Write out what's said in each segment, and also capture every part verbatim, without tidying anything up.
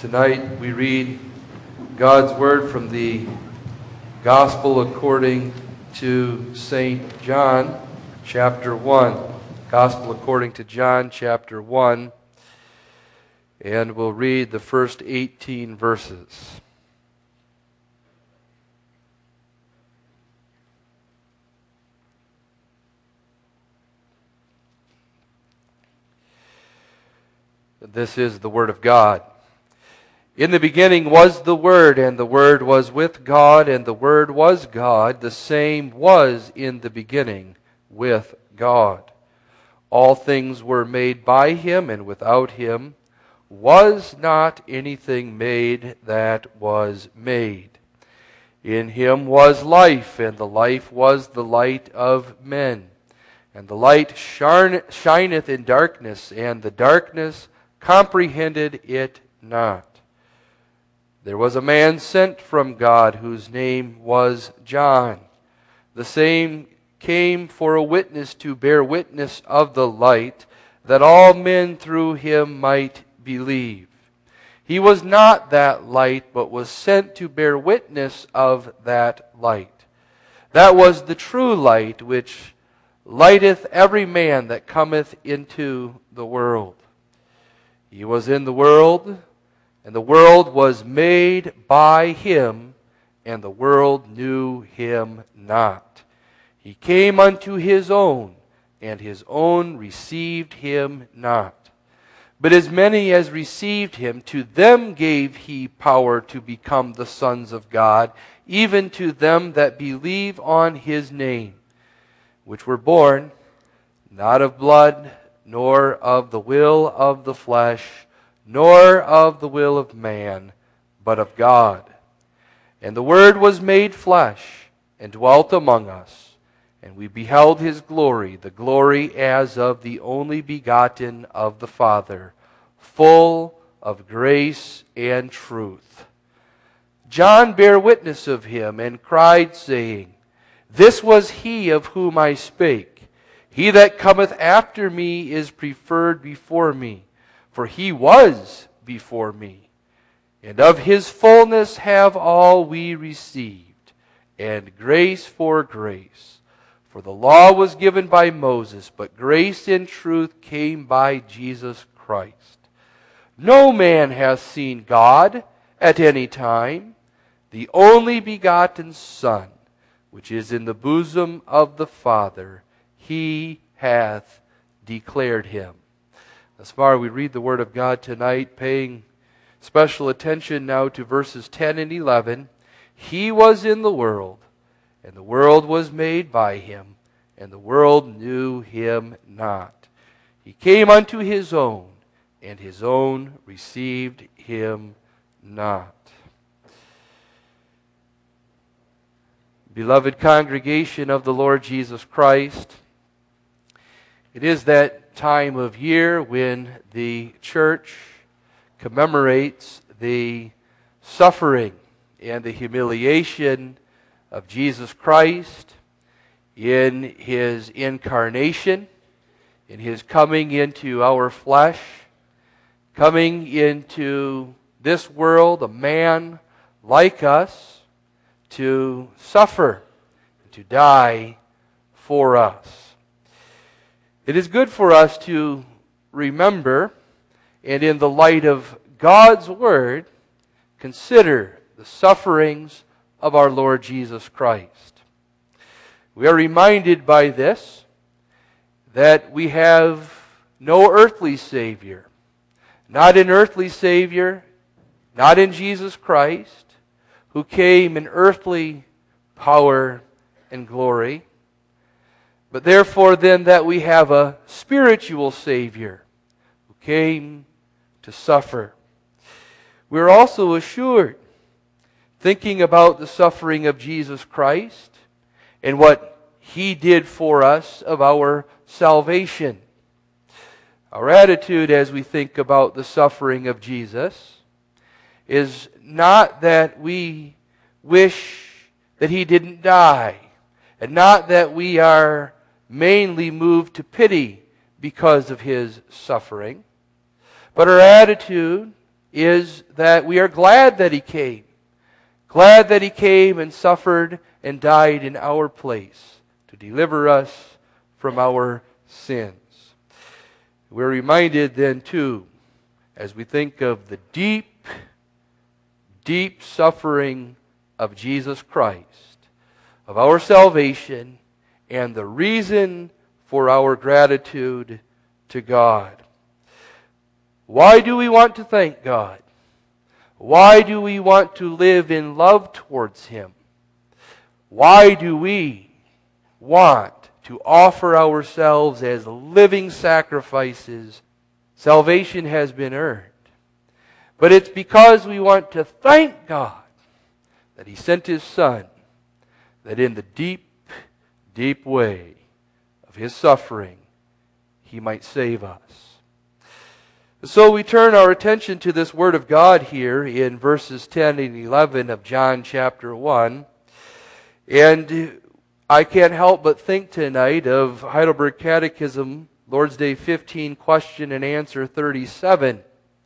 Tonight we read God's Word from the Gospel according to Saint John, chapter one. Gospel according to John, chapter one. And we'll read the first eighteen verses. This is the Word of God. In the beginning was the Word, and the Word was with God, and the Word was God. The same was in the beginning with God. All things were made by Him, and without Him was not anything made that was made. In Him was life, and the life was the light of men. And the light shineth in darkness, and the darkness comprehended it not. There was a man sent from God whose name was John. The same came for a witness to bear witness of the light, that all men through him might believe. He was not that light, but was sent to bear witness of that light. That was the true light, which lighteth every man that cometh into the world. He was in the world, and the world was made by Him, and the world knew Him not. He came unto His own, and His own received Him not. But as many as received Him, to them gave He power to become the sons of God, even to them that believe on His name, which were born not of blood, nor of the will of the flesh, nor of the will of man, but of God. And the Word was made flesh, and dwelt among us, and we beheld His glory, the glory as of the only begotten of the Father, full of grace and truth. John bare witness of Him, and cried, saying, This was He of whom I spake. He that cometh after me is preferred before me, for He was before me. And of His fullness have all we received, and grace for grace. For the law was given by Moses, but grace and truth came by Jesus Christ. No man hath seen God at any time. The only begotten Son, which is in the bosom of the Father, He hath declared Him. Thus far, we read the Word of God tonight, paying special attention now to verses ten and eleven. He was in the world, and the world was made by Him, and the world knew Him not. He came unto His own, and His own received Him not. Beloved congregation of the Lord Jesus Christ, it is that time of year when the church commemorates the suffering and the humiliation of Jesus Christ in His incarnation, in His coming into our flesh, coming into this world, a man like us, to suffer, to die for us. It is good for us to remember, and in the light of God's Word, consider the sufferings of our Lord Jesus Christ. We are reminded by this that we have no earthly Savior, not an earthly Savior, not in Jesus Christ, who came in earthly power and glory, but therefore then that we have a spiritual Savior who came to suffer. We're also assured, thinking about the suffering of Jesus Christ and what He did for us of our salvation. Our attitude as we think about the suffering of Jesus is not that we wish that He didn't die, and not that we are mainly moved to pity because of His suffering, but our attitude is that we are glad that He came. Glad that He came and suffered and died in our place to deliver us from our sins. We're reminded then too, as we think of the deep, deep suffering of Jesus Christ, of our salvation, and the reason for our gratitude to God. Why do we want to thank God? Why do we want to live in love towards Him? Why do we want to offer ourselves as living sacrifices? Salvation has been earned. But it's because we want to thank God that He sent His Son, that in the deep, deep way of His suffering, He might save us. So we turn our attention to this Word of God here in verses ten and eleven of John chapter one. And I can't help but think tonight of Heidelberg Catechism, Lord's Day fifteen, question and answer thirty-seven,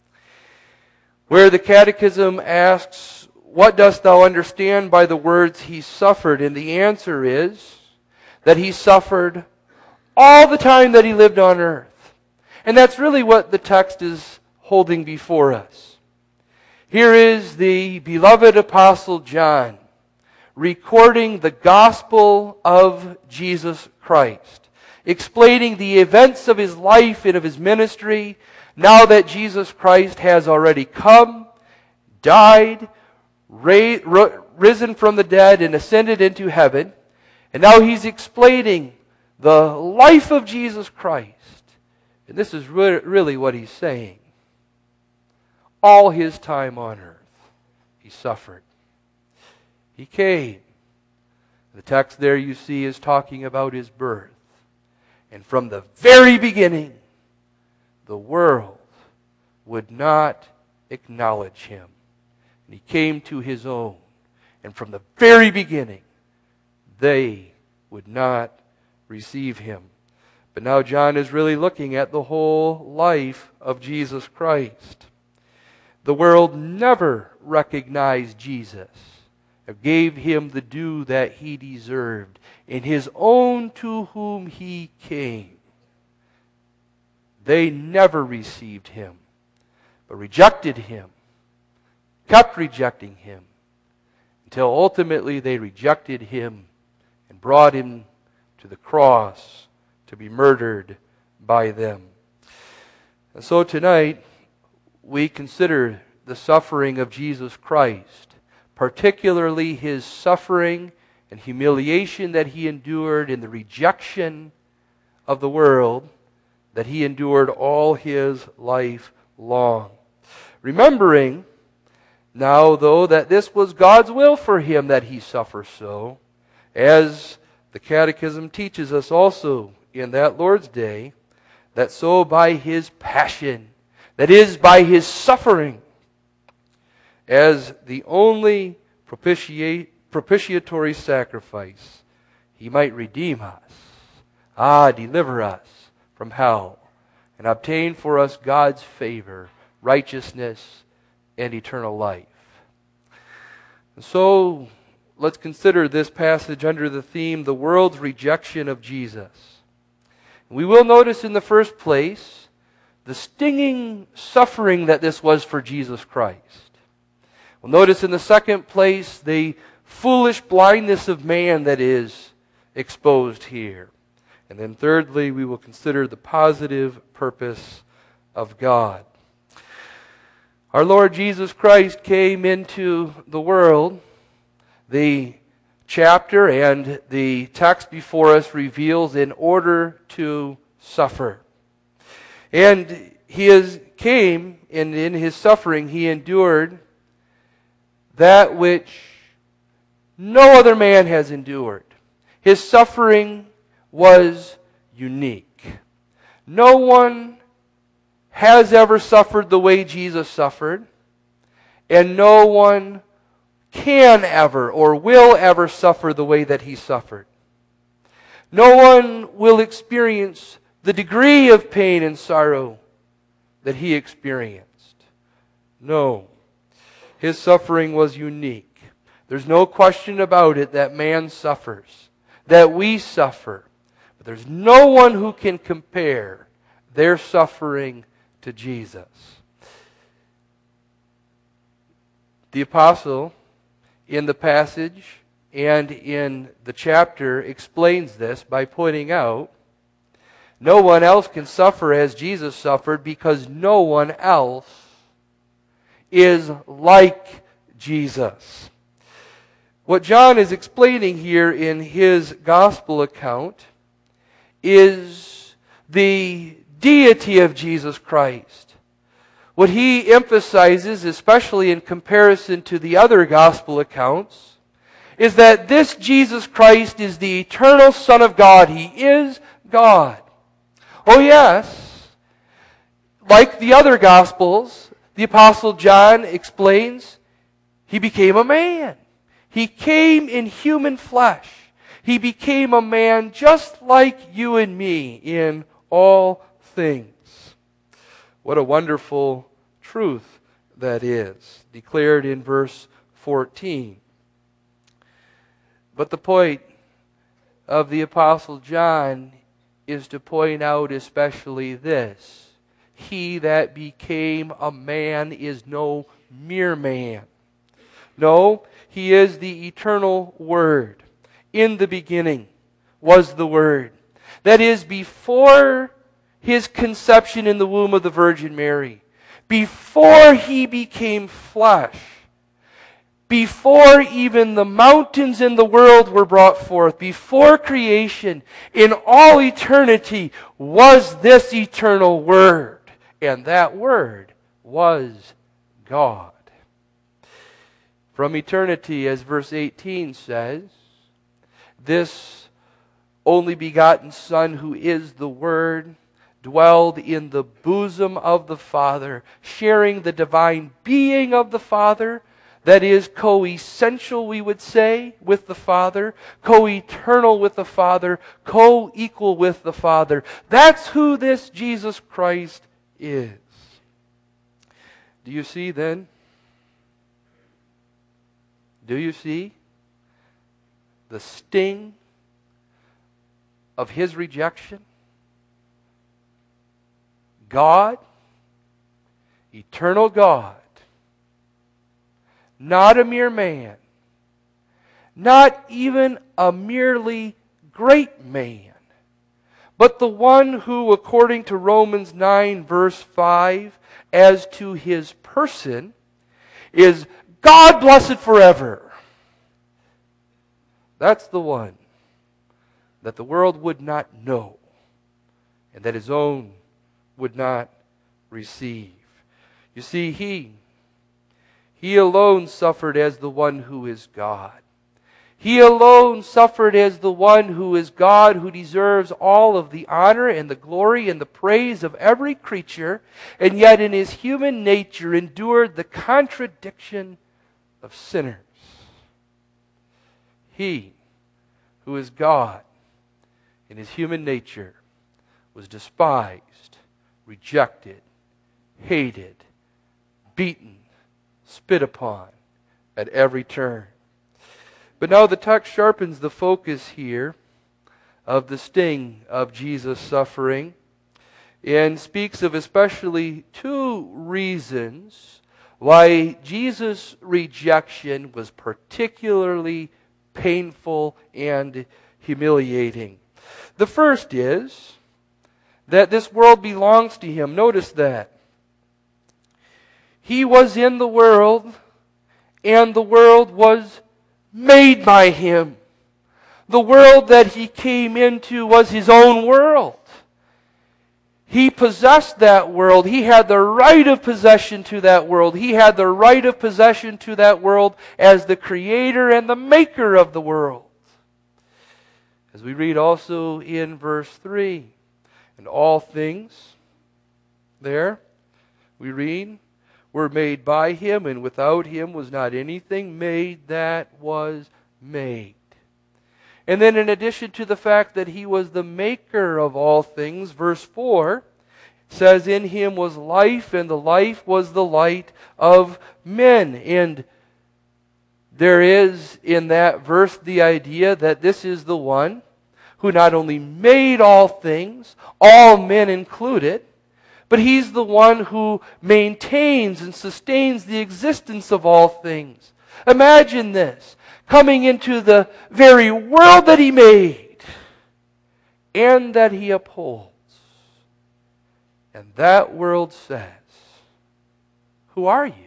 where the Catechism asks, "What dost thou understand by the words He suffered?" And the answer is that He suffered all the time that He lived on earth. And that's really what the text is holding before us. Here is the beloved Apostle John recording the gospel of Jesus Christ, explaining the events of His life and of His ministry, now that Jesus Christ has already come, died, ra- risen from the dead, and ascended into heaven. And now He's explaining the life of Jesus Christ. And this is re- really what He's saying. All His time on earth, He suffered. He came. The text there you see is talking about His birth. And from the very beginning, the world would not acknowledge Him. And He came to His own. And from the very beginning, they would not receive Him. But now John is really looking at the whole life of Jesus Christ. The world never recognized Jesus, or gave Him the due that He deserved. In His own to whom He came, they never received Him, but rejected Him, kept rejecting Him, until ultimately they rejected Him and brought Him to the cross to be murdered by them. And so tonight, we consider the suffering of Jesus Christ, particularly His suffering and humiliation that He endured in the rejection of the world that He endured all His life long. Remembering now, though, that this was God's will for Him that He suffer so, as the Catechism teaches us also in that Lord's Day, that so by His passion, that is, by His suffering, as the only propitiate, propitiatory sacrifice, He might redeem us, ah, deliver us from hell, and obtain for us God's favor, righteousness, and eternal life. And so, let's consider this passage under the theme, the world's rejection of Jesus. We will notice in the first place the stinging suffering that this was for Jesus Christ. We'll notice in the second place the foolish blindness of man that is exposed here. And then thirdly, we will consider the positive purpose of God. Our Lord Jesus Christ came into the world. The chapter and the text before us reveals in order to suffer. And He is, came, and in His suffering He endured that which no other man has endured. His suffering was unique. No one has ever suffered the way Jesus suffered, and no one can ever or will ever suffer the way that He suffered. No one will experience the degree of pain and sorrow that He experienced. No. His suffering was unique. There's no question about it that man suffers, that we suffer. But there's no one who can compare their suffering to Jesus. The apostle, in the passage and in the chapter, explains this by pointing out, no one else can suffer as Jesus suffered because no one else is like Jesus. What John is explaining here in his gospel account is the deity of Jesus Christ. What he emphasizes, especially in comparison to the other gospel accounts, is that this Jesus Christ is the eternal Son of God. He is God. Oh yes, like the other gospels, the Apostle John explains, he became a man. He came in human flesh. He became a man just like you and me in all things. What a wonderful truth that is, declared in verse fourteen. But the point of the Apostle John is to point out especially this: he that became a man is no mere man. No, he is the eternal Word. In the beginning was the Word. That is, before his conception in the womb of the Virgin Mary, before he became flesh, before even the mountains in the world were brought forth, before creation, in all eternity, was this eternal Word. And that Word was God. From eternity, as verse eighteen says, this only begotten Son, who is the Word, dwelled in the bosom of the Father, sharing the divine being of the Father. That is co-essential, we would say, with the Father, co-eternal with the Father, co-equal with the Father. That's who this Jesus Christ is. Do you see then? Do you see the sting of his rejection? God, eternal God, not a mere man, not even a merely great man, but the one who, according to Romans nine verse five, as to his person, is God blessed forever. That's the one that the world would not know and that his own would not receive. You see, he, he alone suffered as the one who is God. He alone suffered as the one who is God, who deserves all of the honor and the glory and the praise of every creature, and yet in his human nature endured the contradiction of sinners. He, who is God in his human nature, was despised, rejected, hated, beaten, spit upon at every turn. But now the text sharpens the focus here of the sting of Jesus' suffering and speaks of especially two reasons why Jesus' rejection was particularly painful and humiliating. The first is that this world belongs to him. Notice that. He was in the world, and the world was made by him. The world that he came into was his own world. He possessed that world. He had the right of possession to that world. He had the right of possession to that world as the creator and the maker of the world. As we read also in verse three, and all things, there, we read, were made by him, and without him was not anything made that was made. And then in addition to the fact that he was the maker of all things, verse four, says, in him was life, and the life was the light of men. And there is in that verse the idea that this is the one who not only made all things, all men included, but he's the one who maintains and sustains the existence of all things. Imagine this, coming into the very world that he made and that he upholds. And that world says, who are you?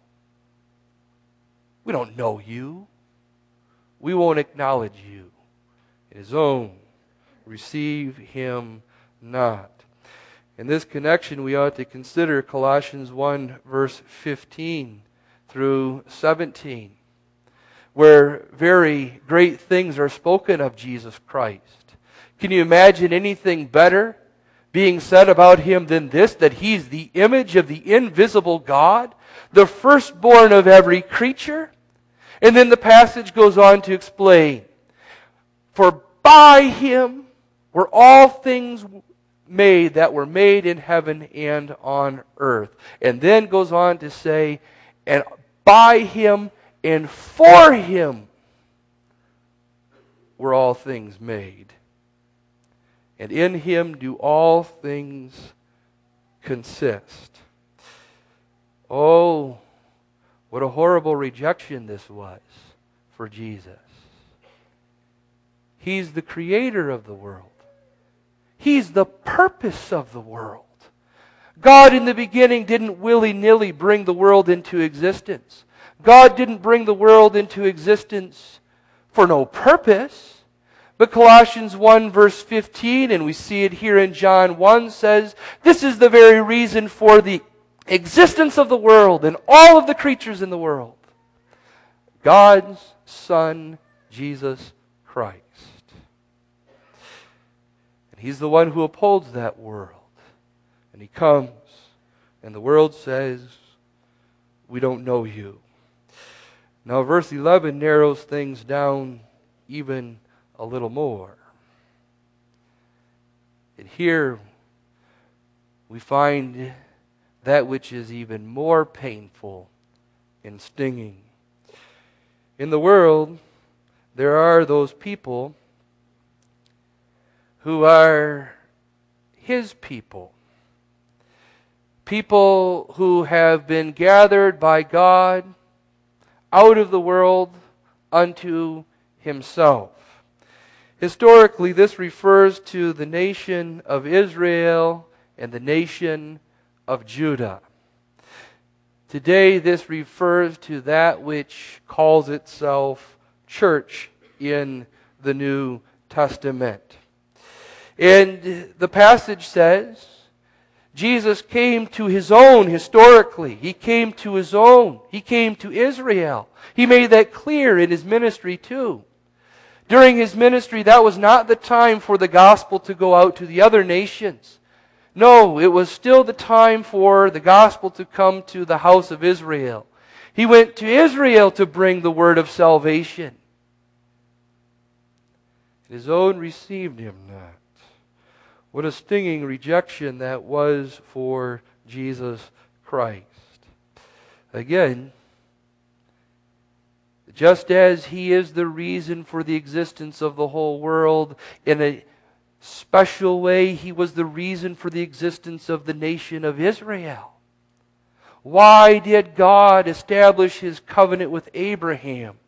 We don't know you. We won't acknowledge you. His own receive him not. In this connection, we ought to consider Colossians one, verse fifteen through seventeen, where very great things are spoken of Jesus Christ. Can you imagine anything better being said about him than this, that he's the image of the invisible God, the firstborn of every creature? And then the passage goes on to explain, for by him were all things made that were made in heaven and on earth. And then goes on to say, and by him and for him were all things made. And in him do all things consist. Oh, what a horrible rejection this was for Jesus. He's the creator of the world. He's the purpose of the world. God in the beginning didn't willy-nilly bring the world into existence. God didn't bring the world into existence for no purpose. But Colossians one verse fifteen, and we see it here in John one, says, this is the very reason for the existence of the world and all of the creatures in the world. God's Son, Jesus Christ. And he's the one who upholds that world. And he comes, and the world says, we don't know you. Now verse eleven narrows things down even a little more. And here we find that which is even more painful and stinging. In the world, there are those people who are his people. People who have been gathered by God out of the world unto himself. Historically, this refers to the nation of Israel and the nation of Judah. Today, this refers to that which calls itself church in the New Testament. And the passage says, Jesus came to his own historically. He came to his own. He came to Israel. He made that clear in his ministry too. During his ministry, that was not the time for the gospel to go out to the other nations. No, it was still the time for the gospel to come to the house of Israel. He went to Israel to bring the word of salvation. His own received him not. What a stinging rejection that was for Jesus Christ. Again, just as he is the reason for the existence of the whole world, in a special way, he was the reason for the existence of the nation of Israel. Why did God establish his covenant with Abraham?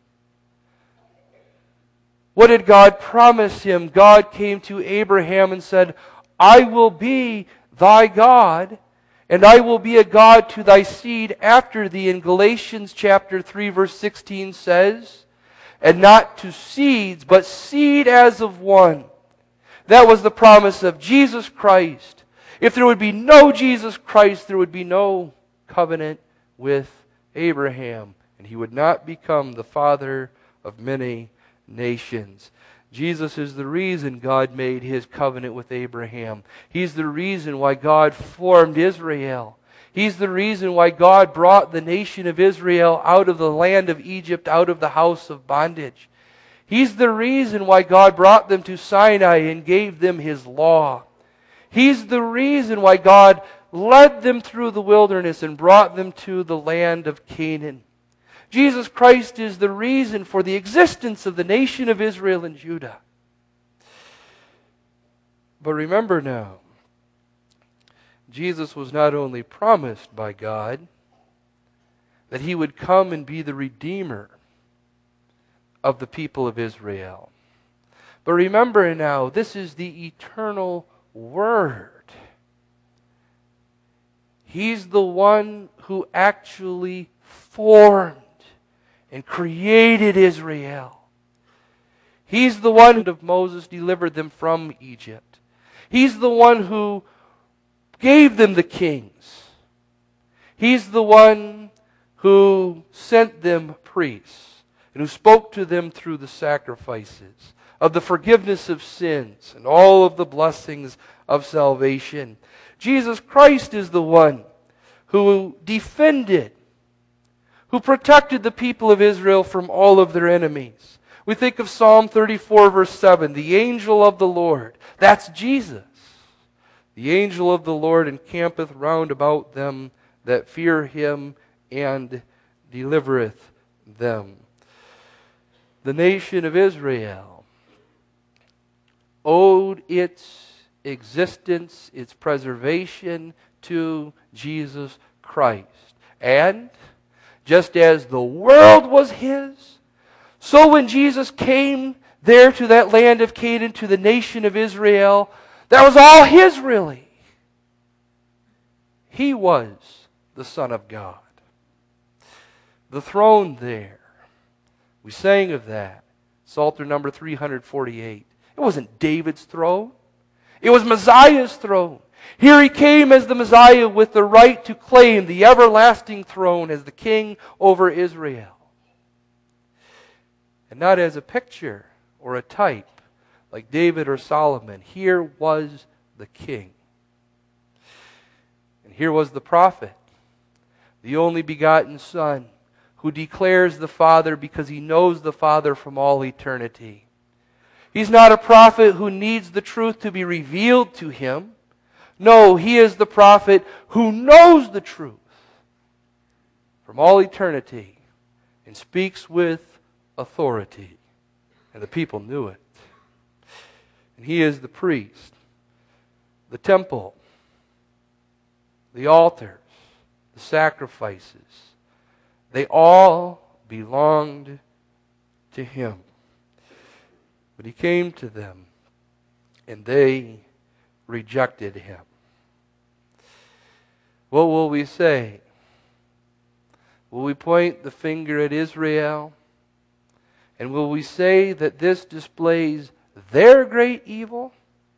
What did God promise him? God came to Abraham and said, I will be thy God, and I will be a God to thy seed after thee. In Galatians chapter three, verse sixteen says, and not to seeds, but seed as of one. That was the promise of Jesus Christ. If there would be no Jesus Christ, there would be no covenant with Abraham, and he would not become the father of many nations. Jesus is the reason God made his covenant with Abraham. He's the reason why God formed Israel. He's the reason why God brought the nation of Israel out of the land of Egypt, out of the house of bondage. He's the reason why God brought them to Sinai and gave them his law. He's the reason why God led them through the wilderness and brought them to the land of Canaan. Jesus Christ is the reason for the existence of the nation of Israel and Judah. But remember now, Jesus was not only promised by God that He would come and be the Redeemer of the people of Israel. But remember now, this is the eternal Word. He's the one who actually formed and created Israel. He's the one of Moses delivered them from Egypt. He's the one who gave them the kings. He's the one who sent them priests and who spoke to them through the sacrifices of the forgiveness of sins and all of the blessings of salvation. Jesus Christ is the one who defended, who protected the people of Israel from all of their enemies. We think of Psalm thirty-four verse seven, the angel of the Lord. That's Jesus. The angel of the Lord encampeth round about them that fear Him and delivereth them. The nation of Israel owed its existence, its preservation to Jesus Christ. And just as the world was His, so when Jesus came there to that land of Canaan, to the nation of Israel, that was all His really. He was the Son of God. The throne there, we sang of that. Psalter number three hundred forty-eight. It wasn't David's throne. It was Messiah's throne. Here He came as the Messiah with the right to claim the everlasting throne as the king over Israel. And not as a picture or a type like David or Solomon. Here was the king. And here was the prophet, the only begotten Son, who declares the Father because he knows the Father from all eternity. He's not a prophet who needs the truth to be revealed to him. No, he is the prophet who knows the truth from all eternity and speaks with authority. And the people knew it. And he is the priest, the temple, the altars, the sacrifices. They all belonged to Him. But He came to them, and they rejected Him. What will we say? Will we point the finger at Israel? And will we say that this displays their great evil?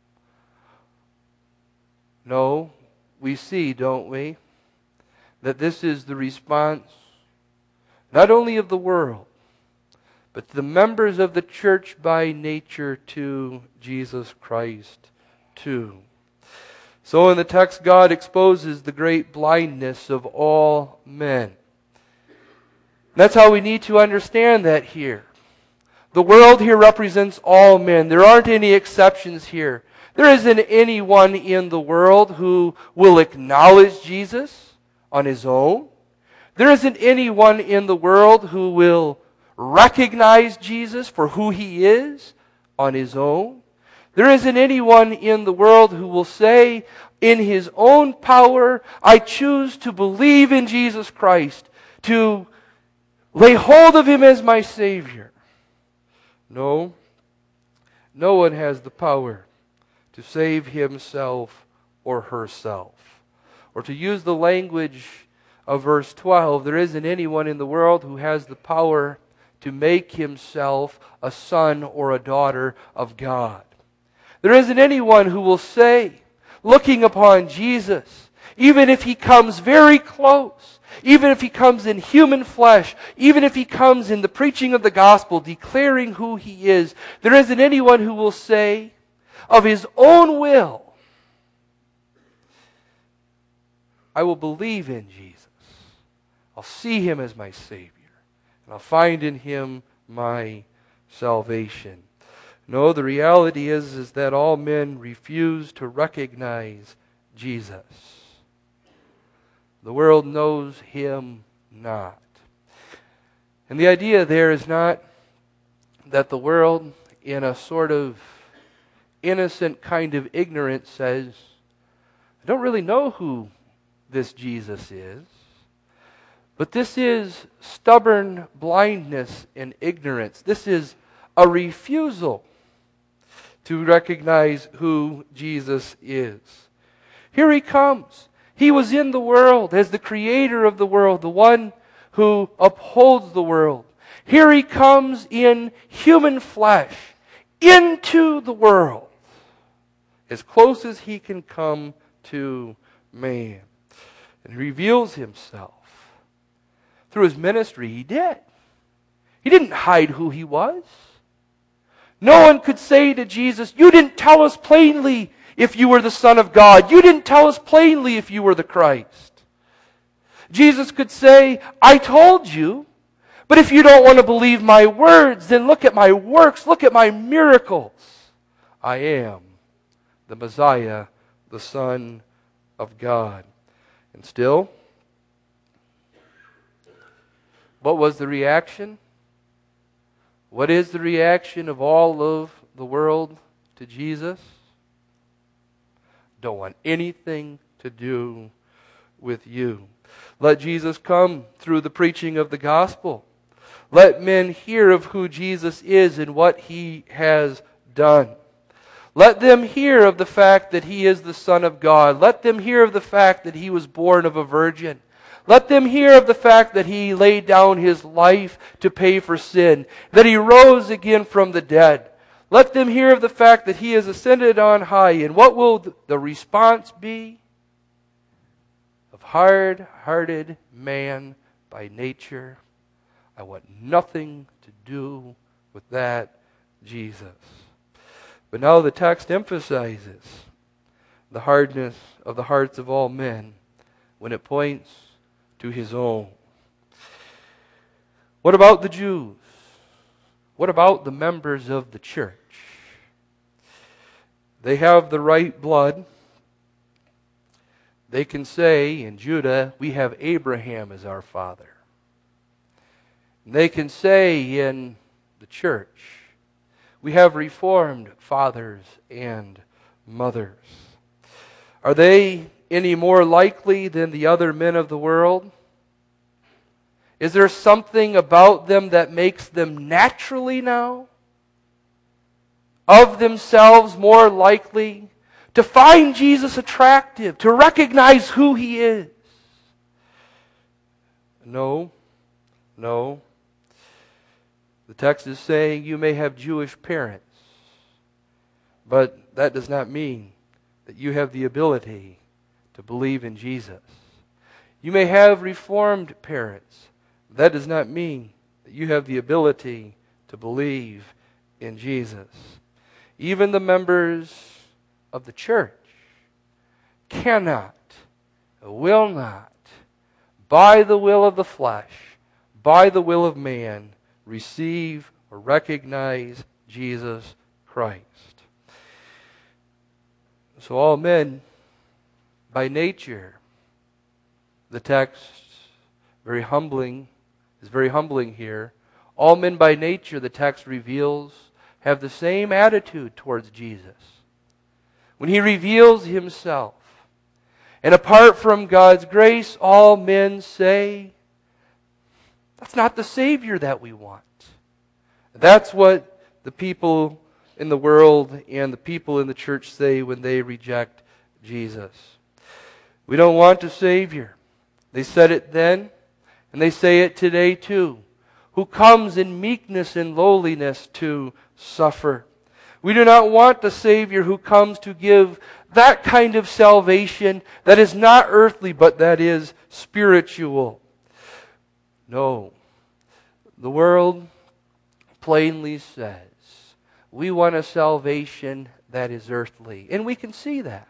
No, we see, don't we, that this is the response not only of the world, but the members of the church by nature to Jesus Christ too. So in the text, God exposes the great blindness of all men. That's how we need to understand that here. The world here represents all men. There aren't any exceptions here. There isn't anyone in the world who will acknowledge Jesus on his own. There isn't anyone in the world who will recognize Jesus for who He is on his own. There isn't anyone in the world who will say in his own power, I choose to believe in Jesus Christ, to lay hold of Him as my Savior. No, no one has the power to save himself or herself. Or to use the language of verse twelve, there isn't anyone in the world who has the power to make himself a son or a daughter of God. There isn't anyone who will say, looking upon Jesus, even if He comes very close, even if He comes in human flesh, even if He comes in the preaching of the gospel, declaring who He is, there isn't anyone who will say of his own will, I will believe in Jesus. I'll see Him as my Savior. And I'll find in Him my salvation. No, the reality is, is that all men refuse to recognize Jesus. The world knows Him not. And the idea there is not that the world, in a sort of innocent kind of ignorance, says, I don't really know who this Jesus is. But this is stubborn blindness and ignorance. This is a refusal to recognize who Jesus is. Here He comes. He was in the world as the creator of the world, the one who upholds the world. Here He comes in human flesh into the world, as close as He can come to man. And He reveals Himself. Through His ministry, He did. He didn't hide who He was. No one could say to Jesus, you didn't tell us plainly if you were the Son of God. You didn't tell us plainly if you were the Christ. Jesus could say, I told you, but if you don't want to believe my words, then look at my works, look at my miracles. I am the Messiah, the Son of God. And still, what was the reaction? What is the reaction of all of the world to Jesus? Don't want anything to do with you. Let Jesus come through the preaching of the gospel. Let men hear of who Jesus is and what He has done. Let them hear of the fact that He is the Son of God. Let them hear of the fact that He was born of a virgin. Let them hear of the fact that He laid down His life to pay for sin, that He rose again from the dead. Let them hear of the fact that He has ascended on high. And what will the response be? Of hard-hearted man by nature, I want nothing to do with that Jesus. But now the text emphasizes the hardness of the hearts of all men when it points to His own. What about the Jews? What about the members of the church? They have the right blood. They can say in Judah, we have Abraham as our father. And they can say in the church, we have Reformed fathers and mothers. Are they any more likely than the other men of the world? Is there something about them that makes them naturally now, of themselves, more likely to find Jesus attractive, to recognize who He is? No, no. The text is saying you may have Jewish parents, but that does not mean that you have the ability to believe in Jesus. You may have Reformed parents. That does not mean that you have the ability to believe in Jesus. Even the members of the church cannot, will not, by the will of the flesh, by the will of man, receive or recognize Jesus Christ. So all men, by nature, the text very humbling is very humbling here. All men by nature, the text reveals, have the same attitude towards Jesus. When He reveals Himself, and apart from God's grace, all men say, that's not the Savior that we want. That's what the people in the world and the people in the church say when they reject Jesus. We don't want a Savior. They said it then, and they say it today too, who comes in meekness and lowliness to suffer. We do not want the Savior who comes to give that kind of salvation that is not earthly, but that is spiritual. No. The world plainly says, we want a salvation that is earthly. And we can see that.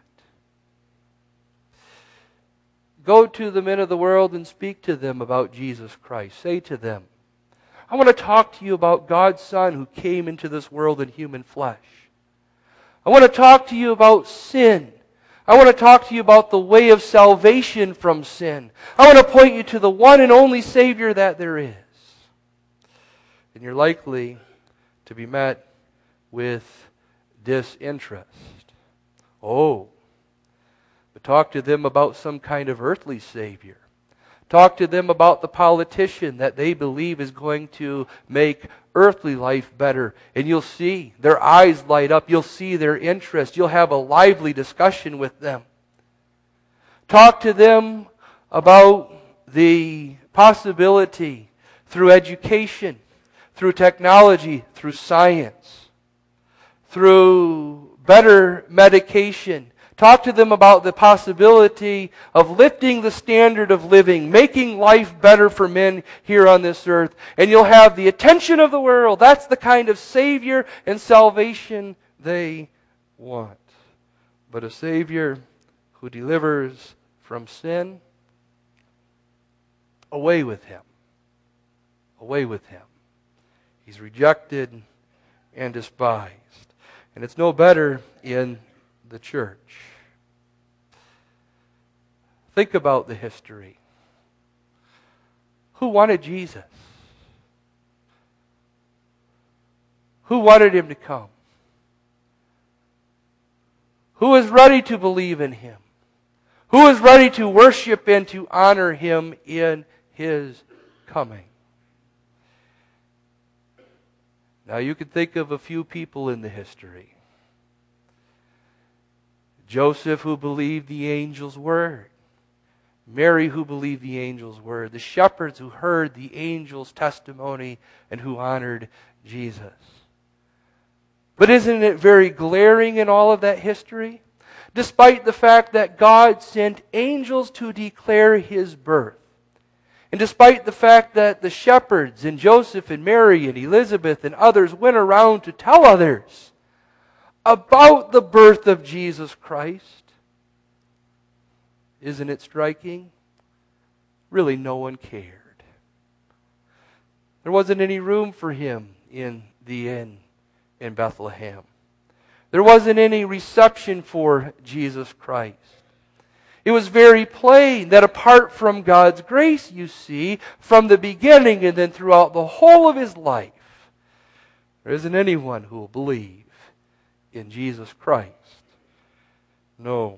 Go to the men of the world and speak to them about Jesus Christ. Say to them, I want to talk to you about God's Son who came into this world in human flesh. I want to talk to you about sin. I want to talk to you about the way of salvation from sin. I want to point you to the one and only Savior that there is. And you're likely to be met with disinterest. Oh, but talk to them about some kind of earthly Savior. Talk to them about the politician that they believe is going to make earthly life better. And you'll see their eyes light up. You'll see their interest. You'll have a lively discussion with them. Talk to them about the possibility through education, through technology, through science, through better medication. Talk to them about the possibility of lifting the standard of living, making life better for men here on this earth. And you'll have the attention of the world. That's the kind of Savior and salvation they want. But a Savior who delivers from sin, away with Him. Away with Him. He's rejected and despised. And it's no better in the church. Think about the history. Who wanted Jesus? Who wanted Him to come? Who was ready to believe in Him? Who was ready to worship and to honor Him in His coming? Now you can think of a few people in the history. Joseph, who believed the angel's word. Mary, who believed the angel's word. The shepherds who heard the angel's testimony and who honored Jesus. But isn't it very glaring in all of that history? Despite the fact that God sent angels to declare His birth. And despite the fact that the shepherds and Joseph and Mary and Elizabeth and others went around to tell others about the birth of Jesus Christ, isn't it striking? Really, no one cared. There wasn't any room for Him in the inn in Bethlehem. There wasn't any reception for Jesus Christ. It was very plain that apart from God's grace, you see, from the beginning and then throughout the whole of His life, there isn't anyone who will believe in Jesus Christ. No.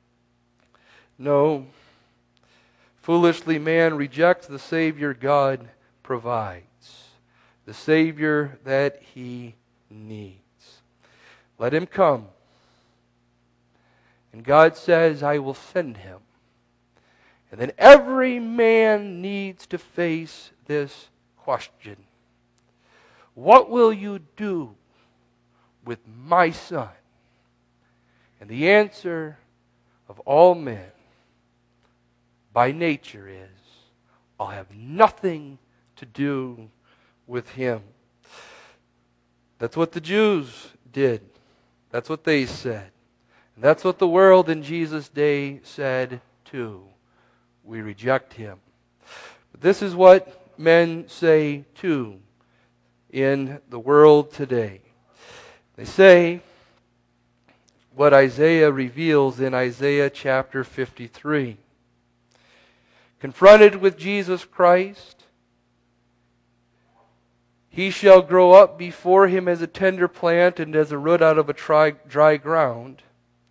No. Foolishly, man rejects the Savior God provides, the Savior that he needs. Let Him come. And God says, I will send Him. And then every man needs to face this question. What will you do with my Son? And the answer of all men by nature is, I'll have nothing to do with Him. That's what the Jews did. That's what they said. And that's what the world in Jesus' day said too. We reject Him. But this is what men say too in the world today. They say what Isaiah reveals in Isaiah chapter fifty-three. Confronted with Jesus Christ, He shall grow up before Him as a tender plant and as a root out of a dry, dry ground.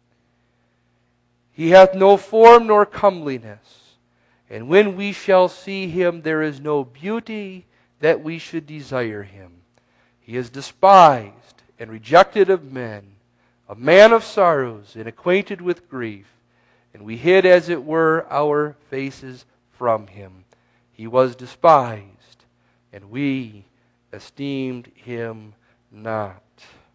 He hath no form nor comeliness, and when we shall see Him, there is no beauty that we should desire Him. He is despised and rejected of men, a man of sorrows and acquainted with grief, and we hid, as it were, our faces from Him. He was despised, and we esteemed Him not.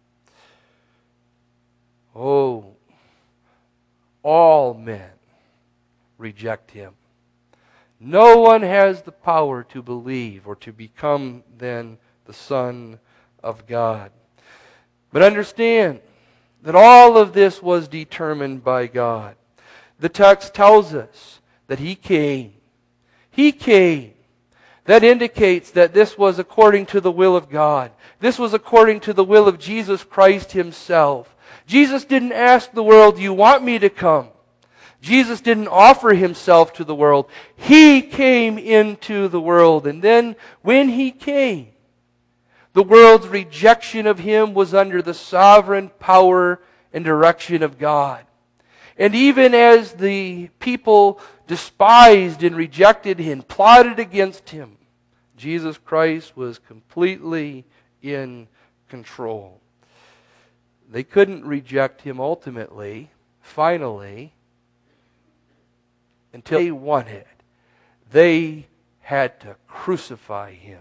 Oh, all men reject Him. No one has the power to believe or to become then the Son of God. But understand that all of this was determined by God. The text tells us that He came. He came That indicates that this was according to the will of God. This was according to the will of Jesus Christ Himself. Jesus didn't ask the world, "Do you want me to come?" Jesus didn't offer Himself to the world. He came into the world. And then when He came, the world's rejection of Him was under the sovereign power and direction of God. And even as the people despised and rejected Him, plotted against Him, Jesus Christ was completely in control. They couldn't reject Him ultimately, finally, until they wanted. They had to crucify Him.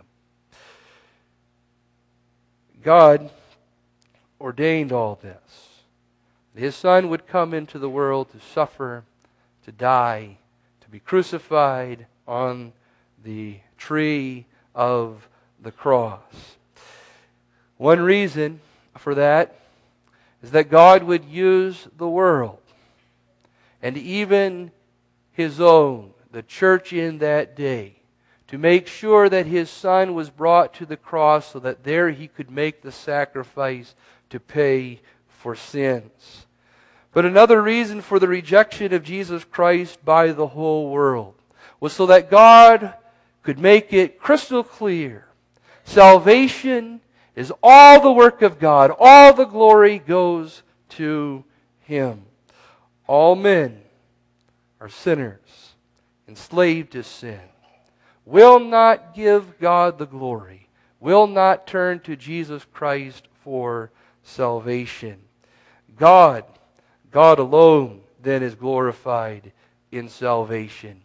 God ordained all this. His Son would come into the world to suffer, to die, to be crucified on the tree of the cross. One reason for that is that God would use the world and even His own, the church in that day, to make sure that His Son was brought to the cross so that there He could make the sacrifice to pay for sins. But another reason for the rejection of Jesus Christ by the whole world was so that God could make it crystal clear. Salvation is all the work of God. All the glory goes to Him. All men are sinners, enslaved to sin, will not give God the glory, will not turn to Jesus Christ for salvation. God, God alone then is glorified in salvation.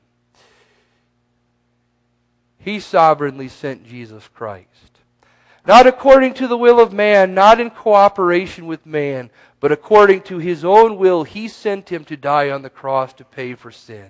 He sovereignly sent Jesus Christ. Not according to the will of man, not in cooperation with man, but according to His own will, He sent Him to die on the cross to pay for sin.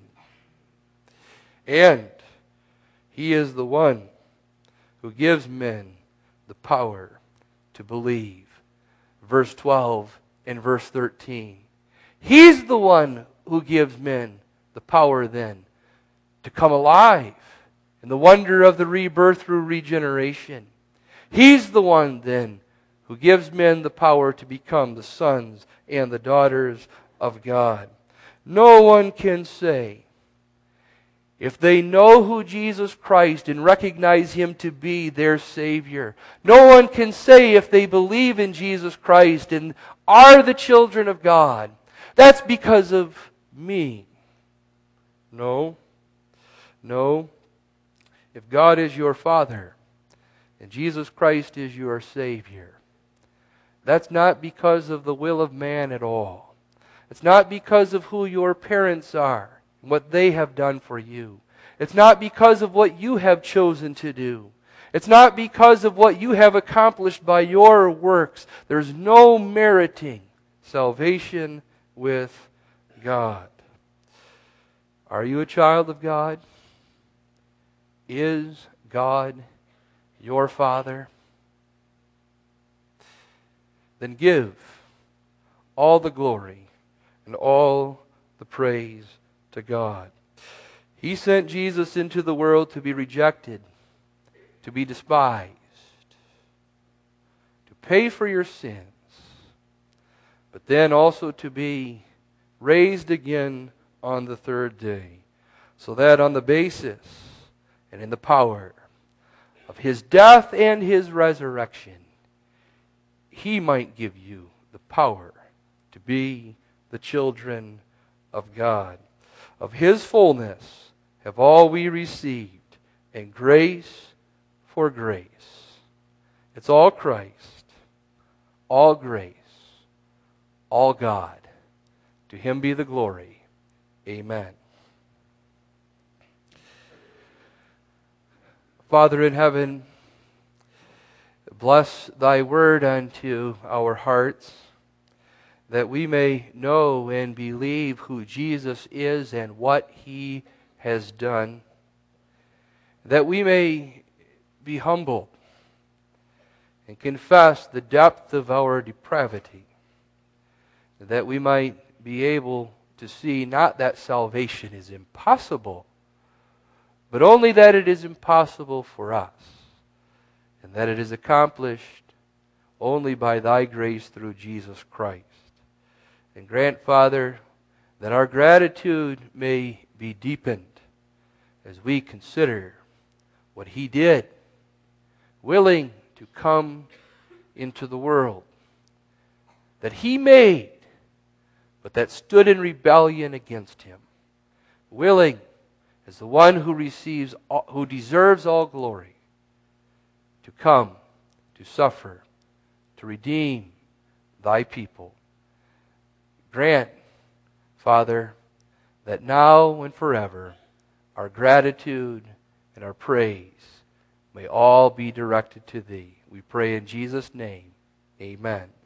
And He is the one who gives men the power to believe. Verse twelve and verse thirteen. He's the one who gives men the power then to come alive in the wonder of the rebirth through regeneration. He's the one then who gives men the power to become the sons and the daughters of God. No one can say, if they know who Jesus Christ and recognize Him to be their Savior, no one can say if they believe in Jesus Christ and are the children of God, that's because of me. No. No. If God is your Father and Jesus Christ is your Savior, that's not because of the will of man at all. It's not because of who your parents are, what they have done for you. It's not because of what you have chosen to do. It's not because of what you have accomplished by your works. There's no meriting salvation with God. Are you a child of God? Is God your Father? Then give all the glory and all the praise to God. He sent Jesus into the world to be rejected, to be despised, to pay for your sins, but then also to be raised again on the third day, so that on the basis and in the power of His death and His resurrection, He might give you the power to be the children of God. Of His fullness have all we received, and grace for grace. It's all Christ, all grace, all God. To Him be the glory. Amen. Father in heaven, bless Thy word unto our hearts, that we may know and believe who Jesus is and what He has done, that we may be humble and confess the depth of our depravity, that we might be able to see not that salvation is impossible, but only that it is impossible for us, and that it is accomplished only by thy grace through Jesus Christ. And grant, Father, that our gratitude may be deepened as we consider what he did, willing to come into the world that he made, but that stood in rebellion against him, willing as the one who receives, all, who deserves all glory, to come, to suffer, to redeem thy people. Grant, Father, that now and forever our gratitude and our praise may all be directed to thee. We pray in Jesus' name. Amen.